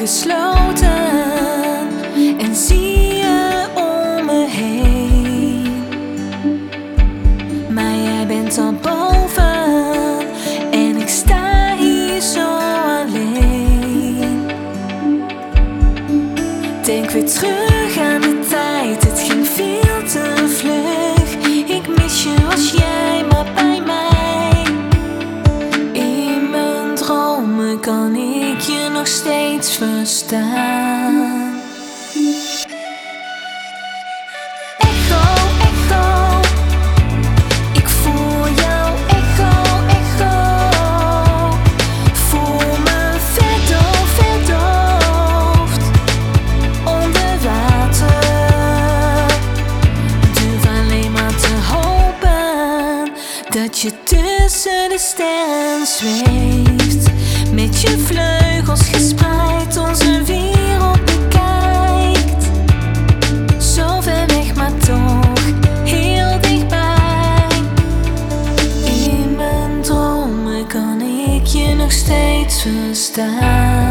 gesloten en zie je om me heen. Maar jij bent al boven en ik sta hier zo alleen. Denk weer terug aan de tijd, het ging veel te vlug. Ik mis je als jij maar bij mij. In mijn dromen kan ik je nog steeds verstaan. Echo, echo, ik voel jouw echo, echo. Voel me verdoofd onder water. Durf alleen maar te hopen dat je tussen de sterren zweeft. Met je vleugels gespreid onze wereld bekijkt. Zo ver weg maar toch heel dichtbij. In mijn dromen kan ik je nog steeds verstaan.